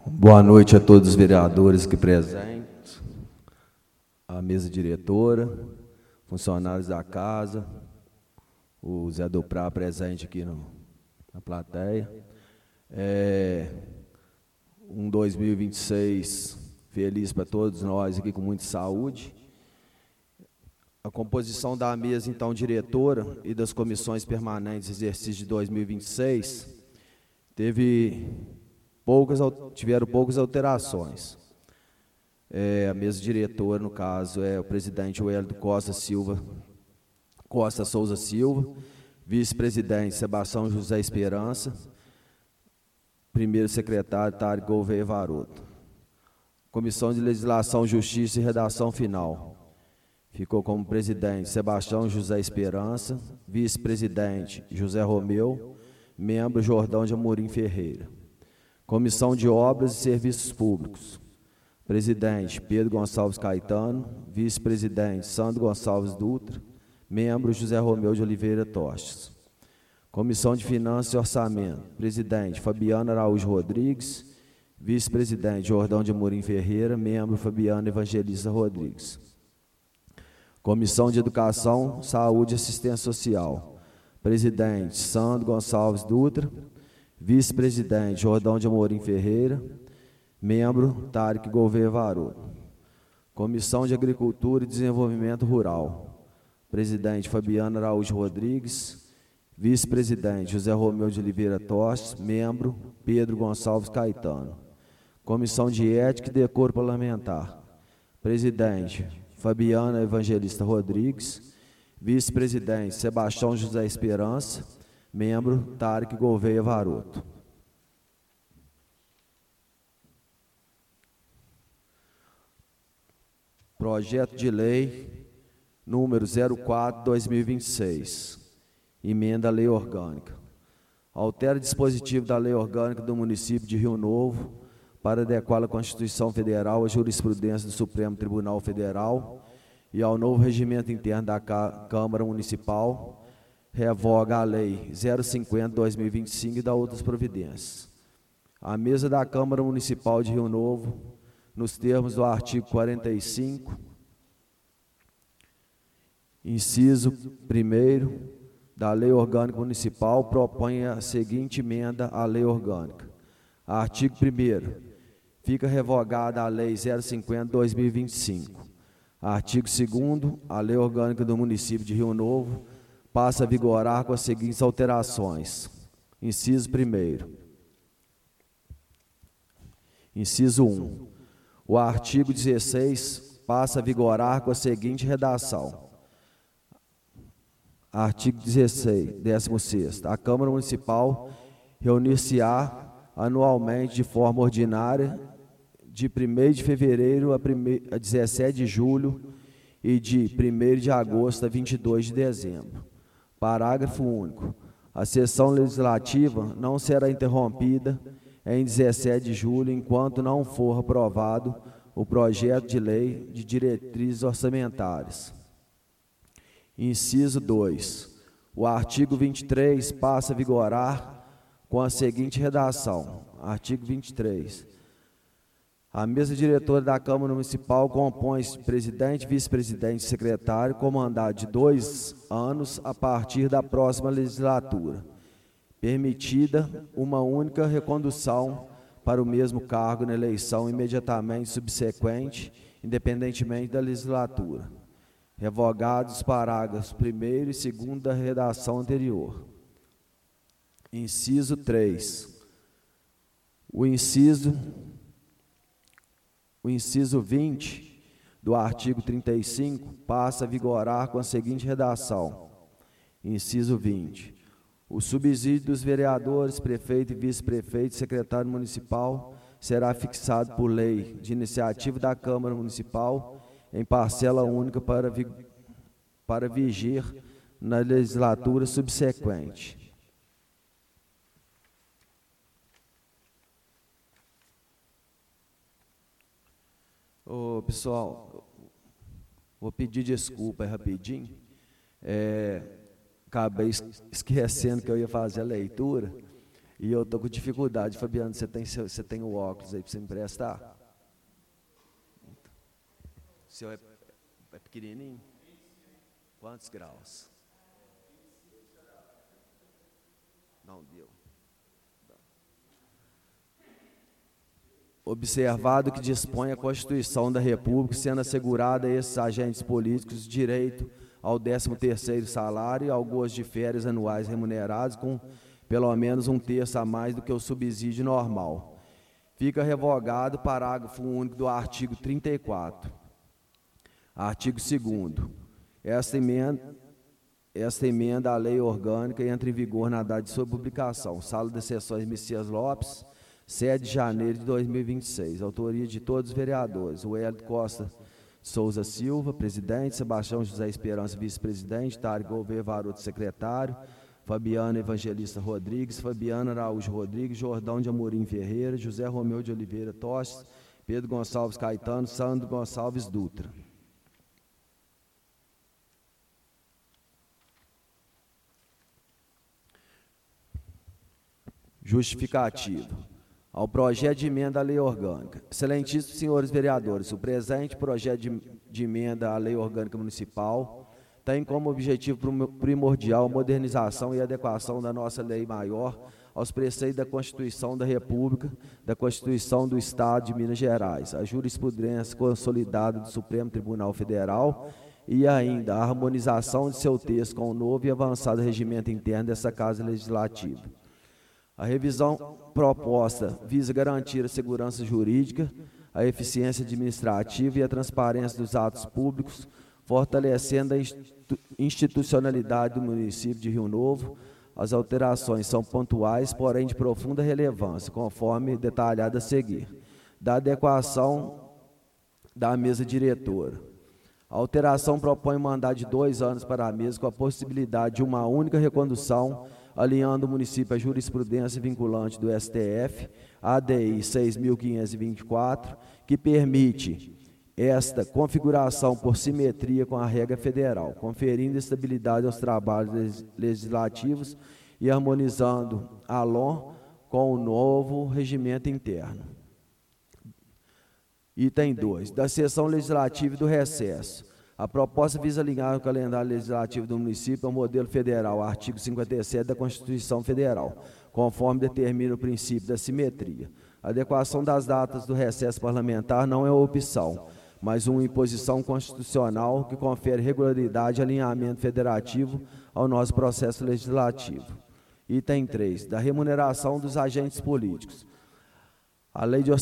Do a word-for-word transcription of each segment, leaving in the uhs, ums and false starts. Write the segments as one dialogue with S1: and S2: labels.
S1: Boa noite a todos os vereadores aqui presentes, a mesa diretora, funcionários da casa, o Zé do Prá presente aqui no, na plateia. É, um dois mil e vinte e seis feliz para todos nós aqui, com muita saúde. A composição da mesa, então, diretora e das comissões permanentes exercício de dois mil e vinte e seis teve poucas, tiveram poucas alterações. É, a mesa diretora, no caso, é o presidente Wellington Costa Silva, Costa Souza Silva, vice-presidente Sebastião José Esperança, primeiro secretário Tarek Gouveia Varoto. Comissão de Legislação, Justiça e Redação Final. Ficou como presidente Sebastião José Esperança, vice-presidente José Romeu, membro Jordão de Amorim Ferreira. Comissão de Obras e Serviços Públicos. Presidente Pedro Gonçalves Caetano, vice-presidente Sandro Gonçalves Dutra, membro José Romeu de Oliveira Tostes. Comissão de Finanças e Orçamento. Presidente Fabiano Araújo Rodrigues, vice-presidente Jordão de Amorim Ferreira, membro Fabiano Evangelista Rodrigues. Comissão de Educação, Saúde e Assistência Social. Presidente Sandro Gonçalves Dutra, vice-presidente Jordão de Amorim Ferreira, membro Tarek Gouveia Varoto. Comissão de Agricultura e Desenvolvimento Rural. Presidente Fabiano Araújo Rodrigues, vice-presidente José Romeu de Oliveira Tostes, membro Pedro Gonçalves Caetano. Comissão de Ética e Decoro Parlamentar. Presidente Fabiana Evangelista Rodrigues, vice-presidente Sebastião José Esperança, membro Tarek Gouveia Varoto. Projeto de Lei número zero quatro barra dois mil e vinte e seis, emenda à Lei Orgânica. Altera dispositivo da Lei Orgânica do município de Rio Novo para adequá-la à Constituição Federal, à jurisprudência do Supremo Tribunal Federal e ao novo regimento interno da Câmara Municipal. Revoga a Lei zero cinquenta barra dois mil e vinte e cinco e dá outras providências. A mesa da Câmara Municipal de Rio Novo, nos termos do artigo quarenta e cinco, inciso primeiro da Lei Orgânica Municipal, propõe a seguinte emenda à Lei Orgânica. Artigo primeiro. Fica revogada a Lei zero cinquenta barra dois mil e vinte e cinco. Artigo segundo. A Lei Orgânica do município de Rio Novo passa a vigorar com as seguintes alterações. Inciso primeiro. Inciso um. O artigo dezesseis passa a vigorar com a seguinte redação. Artigo dezesseis, décimo sexto. A Câmara Municipal reunir-se-á anualmente de forma ordinária de primeiro de fevereiro a dezessete de julho e de primeiro de agosto a vinte e dois de dezembro. Parágrafo único. A sessão legislativa não será interrompida em dezessete de julho enquanto não for aprovado o projeto de lei de diretrizes orçamentárias. Inciso dois. O artigo vinte e três passa a vigorar com a seguinte redação. Artigo vinte e três. A mesa diretora da Câmara Municipal compõe-se de presidente, vice-presidente e secretário com mandato de dois anos a partir da próxima legislatura, permitida uma única recondução para o mesmo cargo na eleição imediatamente subsequente, independentemente da legislatura. Revogados os parágrafos primeiro e segundo da redação anterior. Inciso três. O inciso, o inciso vinte do artigo trinta e cinco passa a vigorar com a seguinte redação. Inciso vinte. O subsídio dos vereadores, prefeito e vice-prefeito e secretário municipal será fixado por lei de iniciativa da Câmara Municipal em parcela única para, vi, para vigir na legislatura subsequente. Ô, pessoal, vou pedir desculpa aí rapidinho. É, acabei esquecendo que eu ia fazer a leitura. E eu estou com dificuldade. Fabiano, você tem, você tem o óculos aí para você me emprestar? O seu é, é pequenininho? Quantos graus? Não deu. Observado que dispõe a Constituição da República, sendo assegurada a esses agentes políticos direito ao décimo terceiro salário e ao gozo de férias anuais remunerados com pelo menos um terço a mais do que o subsídio normal. Fica revogado o parágrafo único do artigo trinta e quatro. Artigo segundo. Esta emenda, esta emenda à lei orgânica entra em vigor na data de sua publicação. Sala das Sessões Messias Lopes, sete de janeiro de dois mil e vinte e seis. Autoria de todos os vereadores. O Hélio Costa Souza Silva, presidente. Sebastião José Esperança, vice-presidente. Tário Gouveia Varoto, secretário. Fabiana Evangelista Rodrigues, Fabiana Araújo Rodrigues, Jordão de Amorim Ferreira, José Romeu de Oliveira Tostes, Pedro Gonçalves Caetano, Sandro Gonçalves Dutra. Justificativo. Ao projeto de emenda à lei orgânica. Excelentíssimos senhores vereadores, o presente projeto de, de emenda à lei orgânica municipal tem como objetivo primordial a modernização e adequação da nossa lei maior aos preceitos da Constituição da República, da Constituição do Estado de Minas Gerais, a jurisprudência consolidada do Supremo Tribunal Federal e ainda a harmonização de seu texto com o novo e avançado regimento interno dessa Casa Legislativa. A revisão proposta visa garantir a segurança jurídica, a eficiência administrativa e a transparência dos atos públicos, fortalecendo a institucionalidade do município de Rio Novo. As alterações são pontuais, porém de profunda relevância, conforme detalhado a seguir. Da adequação da mesa diretora. A alteração propõe um mandato de dois anos para a mesa, com a possibilidade de uma única recondução, alinhando o município à jurisprudência vinculante do S T F, A D I seis mil quinhentos e vinte e quatro, que permite esta configuração por simetria com a regra federal, conferindo estabilidade aos trabalhos legislativos e harmonizando a L O N com o novo regimento interno. Item dois. Da sessão legislativa e do recesso. A proposta visa alinhar o calendário legislativo do município ao modelo federal, artigo cinquenta e sete da Constituição Federal, conforme determina o princípio da simetria. A adequação das datas do recesso parlamentar não é uma opção, mas uma imposição constitucional que confere regularidade e alinhamento federativo ao nosso processo legislativo. Item três. Da remuneração dos agentes políticos. A lei de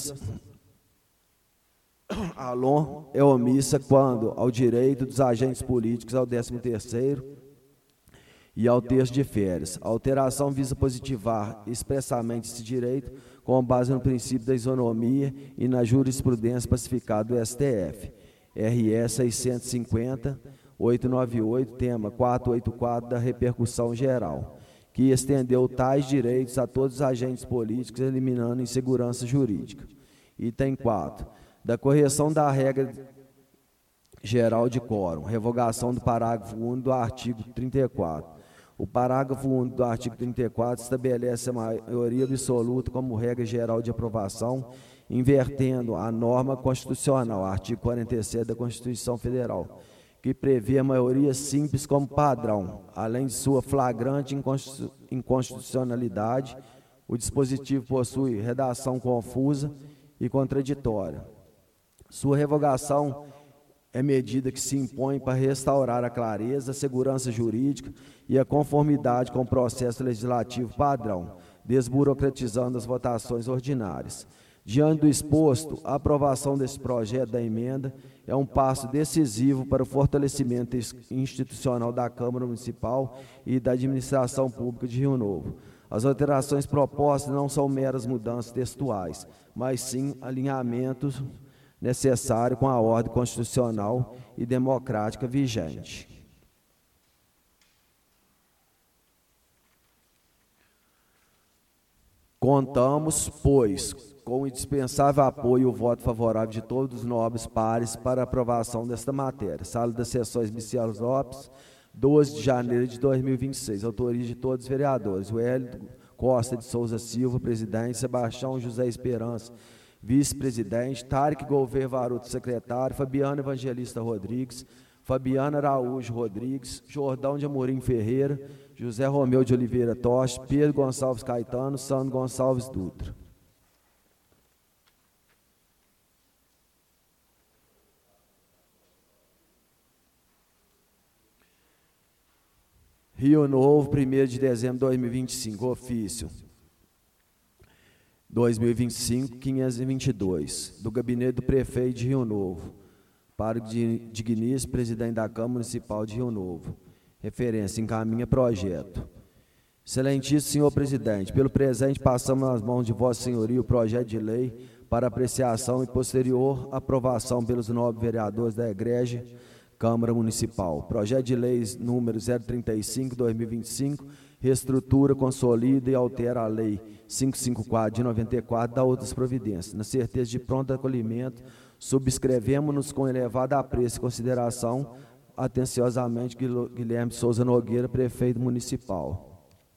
S1: A L O N é omissa quando ao direito dos agentes políticos ao décimo terceiro e ao terço de férias. A alteração visa positivar expressamente esse direito com base no princípio da isonomia e na jurisprudência pacificada do S T F. R S seiscentos e cinquenta, oitocentos e noventa e oito, tema quatrocentos e oitenta e quatro da repercussão geral, que estendeu tais direitos a todos os agentes políticos, eliminando insegurança jurídica. Item quatro. Da correção da regra geral de quórum, revogação do parágrafo único do artigo trinta e quatro. O parágrafo único do artigo trinta e quatro estabelece a maioria absoluta como regra geral de aprovação, invertendo a norma constitucional, artigo quarenta e sete da Constituição Federal, que prevê a maioria simples como padrão. Além de sua flagrante inconstitucionalidade, o dispositivo possui redação confusa e contraditória. Sua revogação é medida que se impõe para restaurar a clareza, a segurança jurídica e a conformidade com o processo legislativo padrão, desburocratizando as votações ordinárias. Diante do exposto, a aprovação desse projeto da emenda é um passo decisivo para o fortalecimento institucional da Câmara Municipal e da Administração Pública de Rio Novo. As alterações propostas não são meras mudanças textuais, mas sim alinhamentos necessário com a ordem constitucional e democrática vigente. Contamos, pois, com o indispensável apoio e o voto favorável de todos os nobres pares para a aprovação desta matéria. Sala das Sessões Messias Lopes, doze de janeiro de dois mil e vinte e seis. Autoria de todos os vereadores. O Hélio Costa de Souza Silva, presidente, Sebastião José Esperança, vice-presidente, Tarek Gouveia Varuto, secretário, Fabiana Evangelista Rodrigues, Fabiana Araújo Rodrigues, Jordão de Amorim Ferreira, José Romeu de Oliveira Toche, Pedro Gonçalves Caetano, Sandro Gonçalves Dutra. Rio Novo, primeiro de dezembro de dois mil e vinte e cinco, ofício dois mil e vinte e cinco, quinhentos e vinte e dois, do gabinete do prefeito de Rio Novo, para o digníssimo presidente da Câmara Municipal de Rio Novo. Referência, encaminha projeto. Excelentíssimo senhor presidente, pelo presente passamos nas mãos de vossa senhoria o projeto de lei para apreciação e posterior aprovação pelos nobres vereadores da Egrégia Câmara Municipal. Projeto de lei número zero trinta e cinco, dois mil e vinte e cinco, reestrutura, consolida e altera a lei quinhentos e cinquenta e quatro de noventa e quatro, da outras providências. Na certeza de pronto acolhimento, subscrevemos-nos com elevada apreço e consideração, atenciosamente, Guilherme Souza Nogueira, prefeito municipal.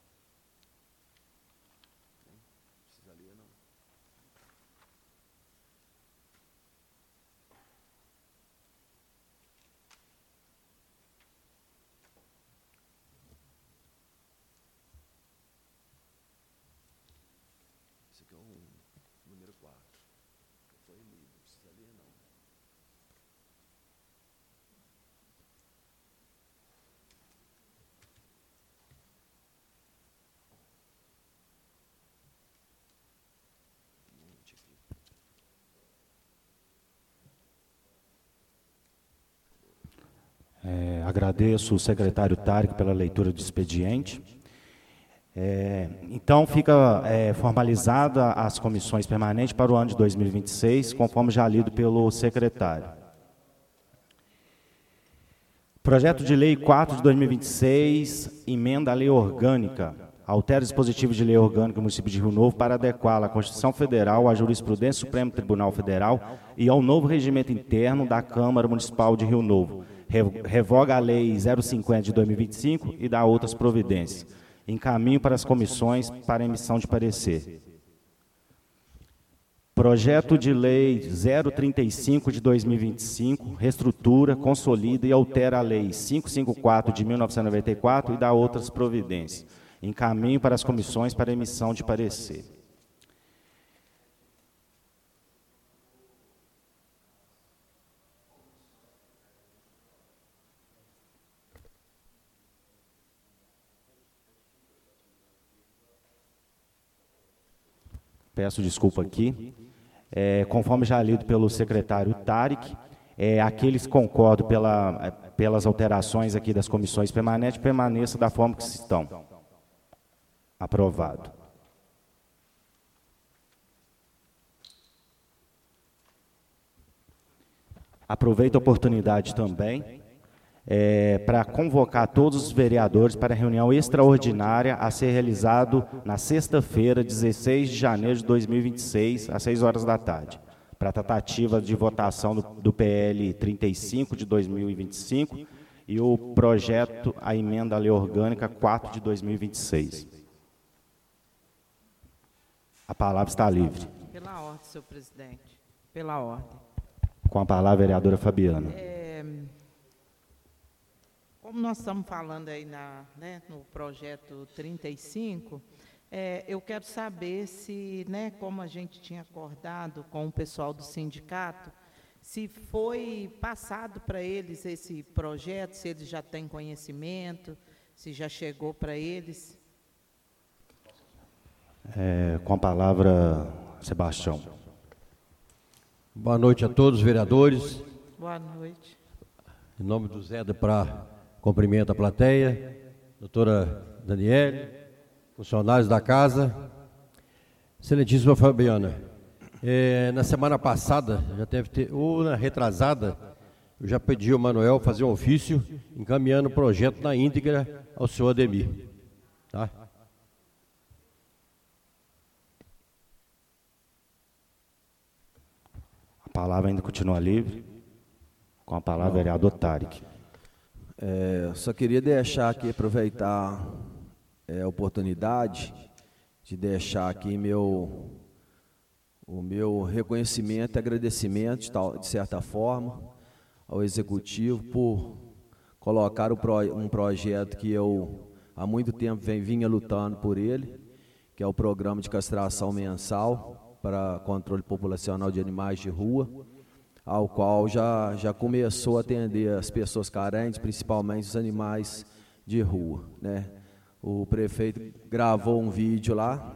S2: É, agradeço o secretário Tarek pela leitura do expediente. É, então, fica é, formalizada as comissões permanentes para o ano de dois mil e vinte e seis, conforme já lido pelo secretário. Projeto de Lei quatro de dois mil e vinte e seis, emenda à Lei Orgânica, altera o dispositivo de Lei Orgânica do município de Rio Novo para adequá-la à Constituição Federal, à jurisprudência do Supremo Tribunal Federal e ao novo regimento interno da Câmara Municipal de Rio Novo. Revoga a Lei zero cinquenta de dois mil e vinte e cinco e dá outras providências. Encaminho para as comissões para emissão de parecer. Projeto de Lei zero trinta e cinco de dois mil e vinte e cinco, reestrutura, consolida e altera a Lei quinhentos e cinquenta e quatro de mil novecentos e noventa e quatro e dá outras providências. Encaminho para as comissões para emissão de parecer. Peço desculpa aqui. É, conforme já lido pelo secretário Tarek, é, aqueles que concordam pela, pelas alterações aqui das comissões permanentes, permaneça da forma que estão. Aprovado. Aproveito a oportunidade também é, para convocar todos os vereadores para a reunião extraordinária a ser realizado na sexta-feira, dezesseis de janeiro de dois mil e vinte e seis, às seis horas da tarde, para a tratativa de votação do, do P L trinta e cinco de dois mil e vinte e cinco e o projeto, a emenda à Lei Orgânica quatro de dois mil e vinte e seis. A palavra está livre.
S3: Pela ordem, senhor presidente. Pela ordem.
S2: Com a palavra, a vereadora Fabiana.
S3: É, como nós estamos falando aí na, né, no projeto trinta e cinco, é, eu quero saber se, né, como a gente tinha acordado com o pessoal do sindicato, se foi passado para eles esse projeto, se eles já têm conhecimento, se já chegou para eles.
S2: É, com a palavra, Sebastião.
S4: Boa noite a todos os vereadores.
S3: Boa noite.
S4: Em nome do Zé da Pra, cumprimento a plateia, doutora Daniele, funcionários da casa. Excelentíssima Fabiana, é, na semana passada, já deve ter, ou na retrasada, eu já pedi ao Manuel fazer um ofício encaminhando o projeto na íntegra ao senhor Ademir. Tá?
S2: A palavra ainda continua livre. Com a palavra, vereador Tarek.
S1: É, só queria deixar aqui, aproveitar é, a oportunidade de deixar aqui meu, o meu reconhecimento e agradecimento, de, tal, de certa forma, ao Executivo por colocar o pro, um projeto que eu há muito tempo vem, vinha lutando por ele, que é o Programa de Castração Mensal para Controle Populacional de Animais de Rua, ao qual já, já começou a atender as pessoas carentes, principalmente os animais de rua, né? O prefeito gravou um vídeo lá,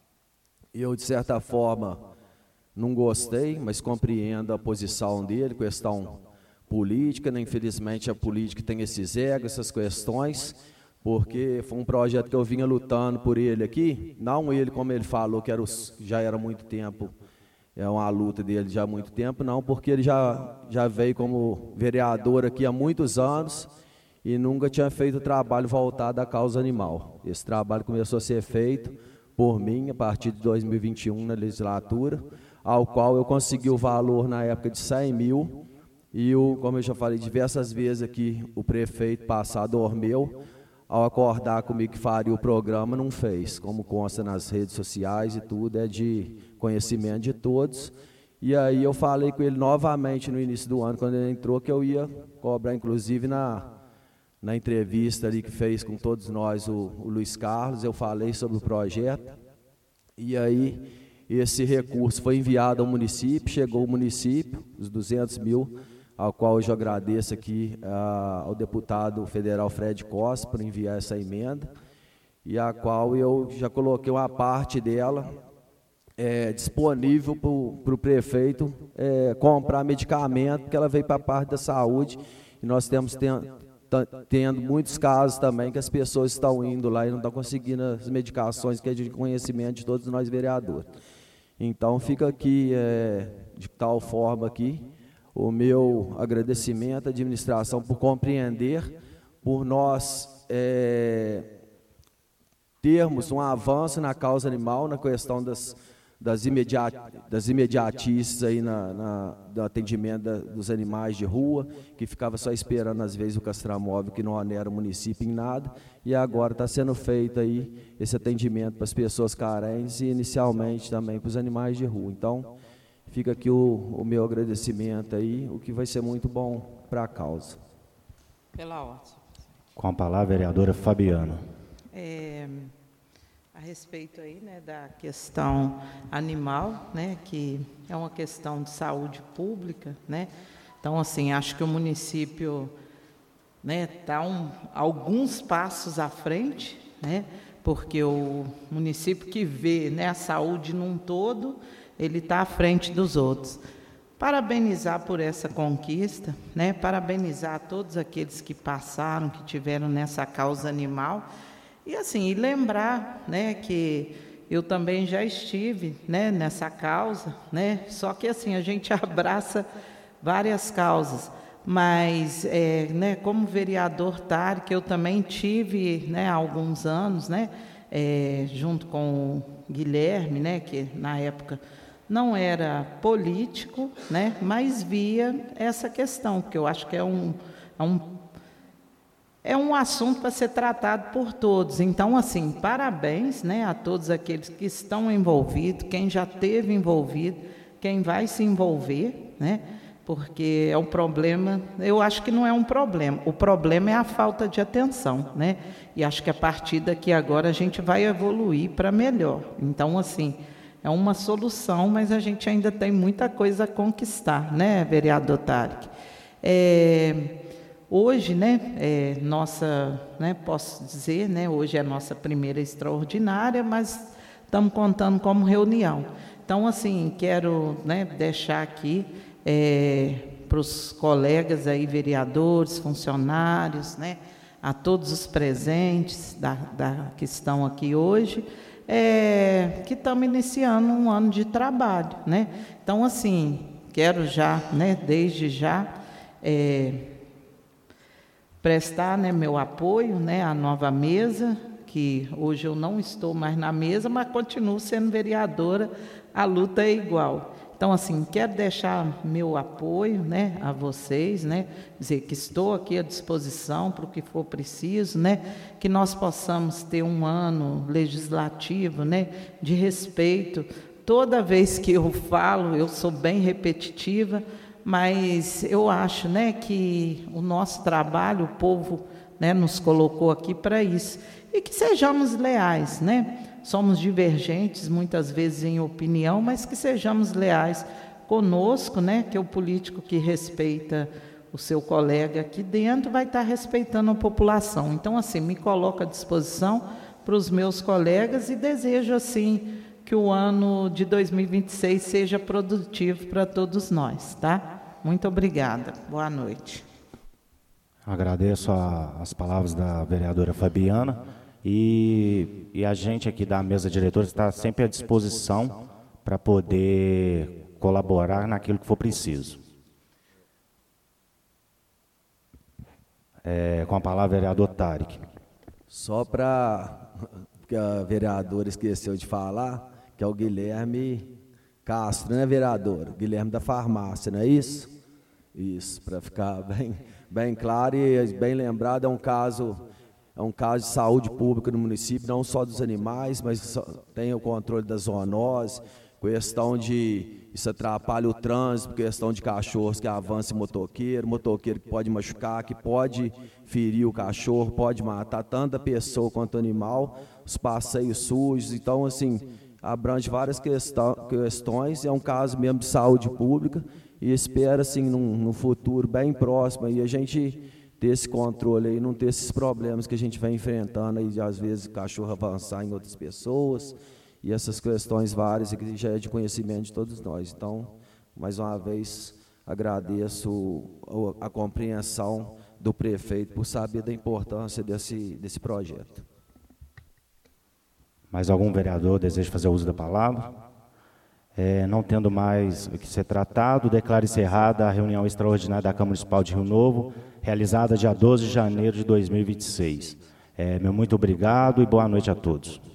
S1: e eu, de certa forma, não gostei, mas compreendo a posição dele, questão política, né? Infelizmente a política tem esses egos, essas questões, porque foi um projeto que eu vinha lutando por ele aqui, não ele, como ele falou, que era os, já era muito tempo, é uma luta dele já há muito tempo, não, porque ele já, já veio como vereador aqui há muitos anos e nunca tinha feito trabalho voltado à causa animal. Esse trabalho começou a ser feito por mim a partir de dois mil e vinte e um na legislatura, ao qual eu consegui o valor na época de cem mil e, o, como eu já falei diversas vezes aqui, o prefeito passado Ormeu, ao acordar comigo que faria o programa, não fez, como consta nas redes sociais e tudo, é de conhecimento de todos. E aí eu falei com ele novamente no início do ano, quando ele entrou, que eu ia cobrar, inclusive na, na entrevista ali que fez com todos nós o, o Luiz Carlos, eu falei sobre o projeto, e aí esse recurso foi enviado ao município, chegou ao município, os duzentos mil, ao qual eu já agradeço aqui uh, ao deputado federal Fred Costa por enviar essa emenda, e a qual eu já coloquei uma parte dela é, disponível para o prefeito é, comprar medicamento, porque ela veio para a parte da saúde, e nós temos ten, tendo muitos casos também que as pessoas estão indo lá e não estão conseguindo as medicações que é de conhecimento de todos nós vereadores. Então fica aqui é, de tal forma aqui o meu agradecimento à administração por compreender, por nós é, termos um avanço na causa animal, na questão das, das, imediat, das imediatices aí na, na, do atendimento da, dos animais de rua, que ficava só esperando às vezes o castramóvel, que não onera o município em nada, e agora está sendo feito aí esse atendimento para as pessoas carentes e inicialmente também para os animais de rua. Então, fica aqui o, o meu agradecimento aí, o que vai ser muito bom para a causa.
S3: Pela ordem.
S2: Com a palavra, a vereadora Fabiana.
S3: É, a respeito aí, né, da questão animal, né, que é uma questão de saúde pública, né? Então, assim, acho que o município, né, está um, alguns passos à frente, né? Porque o município que vê, né, a saúde num todo, ele está à frente dos outros. Parabenizar por essa conquista, né? Parabenizar a todos aqueles que passaram, que tiveram nessa causa animal, e assim, e lembrar, né, que eu também já estive, né, nessa causa, né? Só que assim, a gente abraça várias causas, mas, é, né, como vereador Tari, que eu também tive, né, há alguns anos, né, é, junto com o Guilherme, né, que na época não era político, né, mas via essa questão, porque eu acho que é um, é um, é um assunto para ser tratado por todos. Então, assim, parabéns, né, a todos aqueles que estão envolvidos, quem já esteve envolvido, quem vai se envolver, né, porque é um problema, eu acho que não é um problema, o problema é a falta de atenção, né, e acho que a partir daqui agora a gente vai evoluir para melhor. Então, assim, é uma solução, mas a gente ainda tem muita coisa a conquistar, né, vereador Tarek? É, hoje, né, é nossa, né, posso dizer, né, hoje é a nossa primeira extraordinária, mas estamos contando como reunião. Então, assim, quero, né, deixar aqui é, para os colegas aí, vereadores, funcionários, né, a todos os presentes da, da, que estão aqui hoje, É, que estamos iniciando um ano de trabalho, né? Então, assim, quero já, né, desde já, é, prestar, né, meu apoio, né, à nova mesa, que hoje eu não estou mais na mesa, mas continuo sendo vereadora, a luta é igual. Então, assim, quero deixar meu apoio, né, a vocês, né, dizer que estou aqui à disposição para o que for preciso, né, que nós possamos ter um ano legislativo, né, de respeito. Toda vez que eu falo, eu sou bem repetitiva, mas eu acho, né, que o nosso trabalho, o povo, né, nos colocou aqui para isso. E que sejamos leais, né? Somos divergentes, muitas vezes, em opinião, mas que sejamos leais conosco, né? Que o político que respeita o seu colega aqui dentro vai estar respeitando a população. Então, assim, me coloco à disposição para os meus colegas e desejo, assim, que o ano de dois mil e vinte e seis seja produtivo para todos nós, tá? Muito obrigada. Boa noite.
S2: Agradeço a, as palavras da vereadora Fabiana. E, e a gente aqui da mesa diretora está sempre à disposição para poder colaborar naquilo que for preciso. É, com a palavra, vereador Tarek.
S1: Só para, porque a vereadora esqueceu de falar, que é o Guilherme Castro, né, vereador? Guilherme da farmácia, não é isso? Isso, para ficar bem, bem claro e bem lembrado, é um caso... É um caso de saúde pública no município, não só dos animais, mas tem o controle das zoonoses, questão de isso atrapalha o trânsito, questão de cachorros que avançam em motoqueiro, motoqueiro que pode machucar, que pode ferir o cachorro, pode matar tanto a pessoa quanto o animal, os passeios sujos. Então, assim, abrange várias questão, questões, é um caso mesmo de saúde pública e espera, assim, num, num futuro bem próximo, aí a gente... ter esse controle aí, não ter esses problemas que a gente vem enfrentando aí, de às vezes o cachorro avançar em outras pessoas, e essas questões várias que já é de conhecimento de todos nós. Então, mais uma vez, agradeço a compreensão do prefeito por saber da importância desse, desse projeto.
S2: Mais algum vereador deseja fazer uso da palavra? É, não tendo mais o que ser tratado, declaro encerrada a reunião extraordinária da Câmara Municipal de Rio Novo, realizada dia doze de janeiro de dois mil e vinte e seis. É, meu muito obrigado e boa noite a todos.